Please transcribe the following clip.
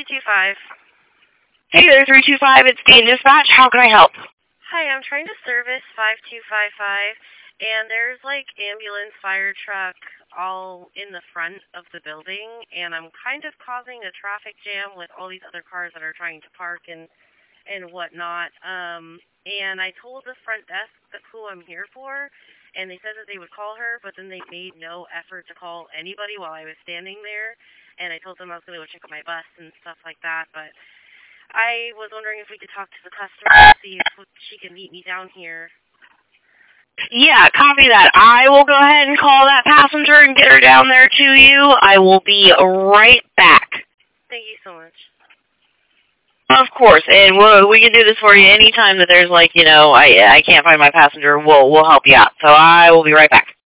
325. Hey there, 325. It's Dean Dispatch. How can I help? Hi, I'm trying to service 5255, and there's like ambulance, fire truck all in the front of the building, and I'm kind of causing a traffic jam with all these other cars that are trying to park and whatnot. And I told the front desk who I'm here for, and they said that they would call her, but then they made no effort to call anybody while I was standing there. And I told them I was going to go check out my bus and stuff like that, but I was wondering if we could talk to the customer and see if she can meet me down here. Yeah, copy that. I will go ahead and call that passenger and get her down there to you. I will be right back. Thank you so much. Of course, and we can do this for you anytime that there's I can't find my passenger. We'll help you out. So I will be right back.